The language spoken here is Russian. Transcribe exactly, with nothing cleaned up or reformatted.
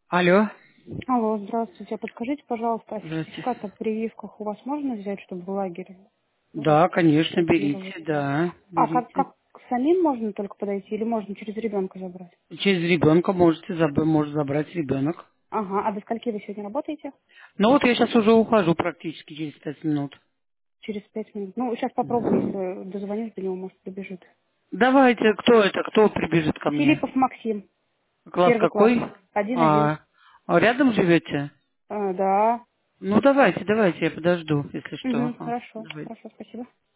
Алло. Алло, здравствуйте. А подскажите, пожалуйста, а Здравствуйте. сертификат о прививках у вас можно взять, чтобы в лагере Да, конечно, регистрировать? берите, да, А как, берите. как самим можно только подойти или можно через ребенка забрать? Через ребенка можете заб- может забрать ребенок. Ага, а до скольки вы сегодня работаете? Ну вот я сейчас уже ухожу практически через пять минут. Через пять минут. Ну, сейчас попробую, если дозвонюсь до него, может, добежит. Давайте, кто это, кто прибежит ко мне? Филиппов Максим, Класс первый класс, какой? один-один. А, а рядом живете? А, да. Ну давайте, давайте, я подожду, если что. Угу, Ага, хорошо, давайте. хорошо, спасибо.